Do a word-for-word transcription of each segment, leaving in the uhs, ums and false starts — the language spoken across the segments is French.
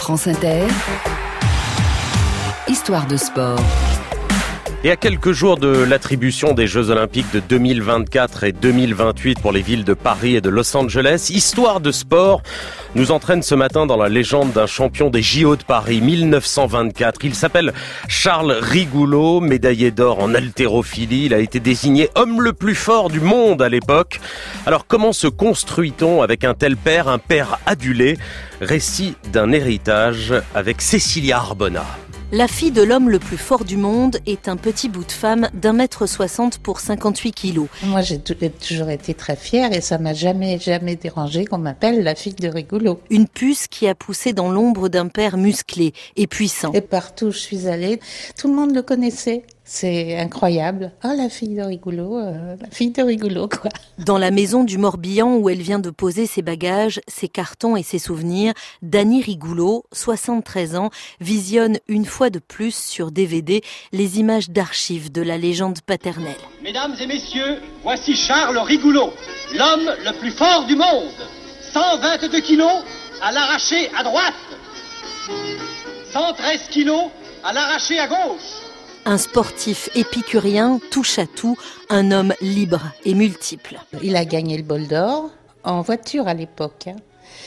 France Inter, Histoire de sport. Et à quelques jours de l'attribution des Jeux Olympiques de deux mille vingt-quatre et deux mille vingt-huit pour les villes de Paris et de Los Angeles, Histoire de sport nous entraîne ce matin dans la légende d'un champion des J O de Paris mille neuf cent vingt-quatre. Il s'appelle Charles Rigoulot, médaillé d'or en haltérophilie. Il a été désigné homme le plus fort du monde à l'époque. Alors comment se construit-on avec un tel père, un père adulé? Récit d'un héritage avec Cécilia Arbona. La fille de l'homme le plus fort du monde est un petit bout de femme d'un mètre soixante pour cinquante-huit kilos. Moi, j'ai toujours été très fière et ça m'a jamais, jamais dérangé qu'on m'appelle la fille de Rigoulot. Une puce qui a poussé dans l'ombre d'un père musclé et puissant. Et partout où je suis allée, tout le monde le connaissait. C'est incroyable. Oh, la fille de Rigoulot, euh, la fille de Rigoulot, quoi. Dans la maison du Morbihan où elle vient de poser ses bagages, ses cartons et ses souvenirs, Dany Rigoulot, soixante-treize ans, visionne une fois de plus sur D V D les images d'archives de la légende paternelle. Mesdames et messieurs, voici Charles Rigoulot, l'homme le plus fort du monde. cent vingt-deux kilos à l'arraché à droite. cent treize kilos à l'arraché à gauche. Un sportif épicurien, touche à tout, un homme libre et multiple. Il a gagné le bol d'or en voiture à l'époque. Hein.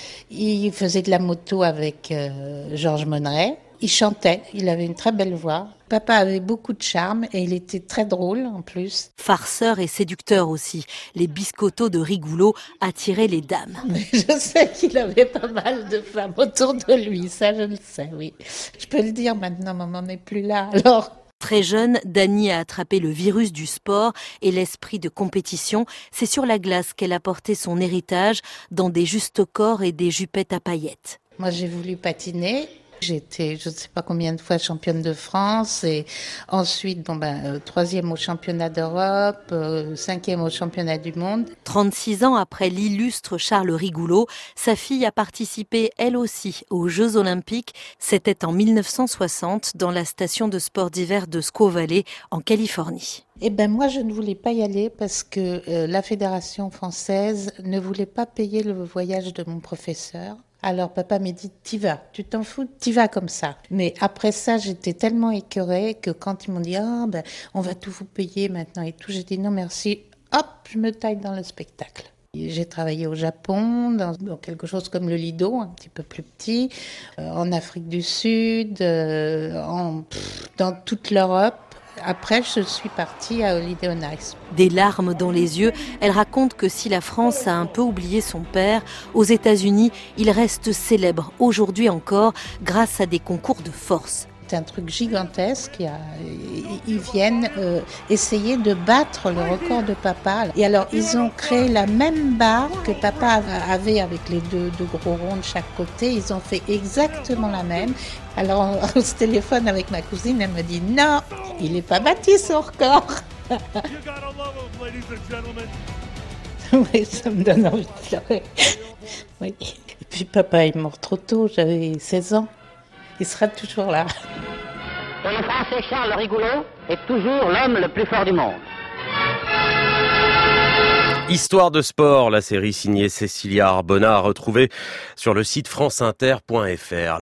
Il faisait de la moto avec euh, Georges Monneret. Il chantait, il avait une très belle voix. Papa avait beaucoup de charme et il était très drôle en plus. Farceur et séducteur aussi, les biscottos de Rigoulot attiraient les dames. Mais je sais qu'il avait pas mal de femmes autour de lui, ça je le sais, oui. Je peux le dire maintenant, maman n'est plus là, alors... Très jeune, Dany a attrapé le virus du sport et l'esprit de compétition. C'est sur la glace qu'elle a porté son héritage dans des justes-corps et des jupettes à paillettes. Moi, j'ai voulu patiner. J'ai été, je ne sais pas combien de fois, championne de France et ensuite, bon ben, euh, troisième au championnat d'Europe, euh, cinquième au championnat du monde. trente-six ans après l'illustre Charles Rigoulot, sa fille a participé elle aussi aux Jeux Olympiques. C'était en mille neuf cent soixante dans la station de sport d'hiver de Squaw Valley en Californie. Eh ben moi, je ne voulais pas y aller parce que euh, la fédération française ne voulait pas payer le voyage de mon professeur. Alors papa m'a dit, t'y vas, tu t'en fous, t'y vas comme ça. Mais après ça, j'étais tellement écœurée que quand ils m'ont dit, ah ben, on va tout vous payer maintenant et tout, j'ai dit non merci, hop, je me taille dans le spectacle. J'ai travaillé au Japon, dans, dans quelque chose comme le Lido, un petit peu plus petit, euh, en Afrique du Sud, euh, en, pff, dans toute l'Europe. Après, je suis partie à Holiday on Ice. Des larmes dans les yeux, elle raconte que si la France a un peu oublié son père, aux États-Unis, il reste célèbre aujourd'hui encore grâce à des concours de force. C'est un truc gigantesque. Ils viennent euh, essayer de battre le record de papa. Et alors, ils ont créé la même barre que papa avait avec les deux, deux gros ronds de chaque côté. Ils ont fait exactement la même. Alors, on se téléphone avec ma cousine. Elle me dit « Non, il n'est pas battu son record. » Oui, ça me donne envie de pleurer. Oui. Et puis, papa est mort trop tôt. J'avais seize ans. Il sera toujours là. Pour le Français, Charles Rigoulot est toujours l'homme le plus fort du monde. Histoire de sport, la série signée Cécilia Arbona, à retrouver sur le site franceinter point f r.